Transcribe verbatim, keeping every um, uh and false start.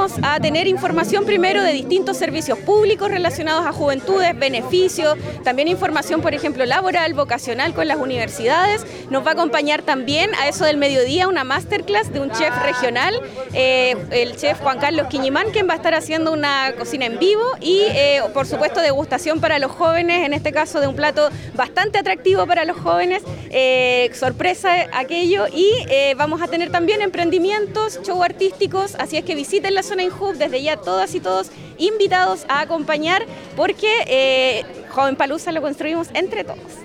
vamos a tener información primero de distintos servicios públicos relacionados a juventudes, beneficios, también información, por ejemplo, laboral, vocacional con las universidades. Nos va a acompañar también a eso del mediodía una masterclass de un chef regional, eh, el chef Juan Carlos Quiñimán, quien va a estar haciendo una cocina en vivo y, eh, por supuesto, degustación para los jóvenes, en este caso de un plato bastante atractivo para los jóvenes, eh, sorpresa aquello, y eh, vamos a tener también emprendimientos, show artísticos, así es que visiten la zona INJUV, desde ya todas y todos invitados a acompañar, porque eh, Joven Palusa lo construimos entre todos.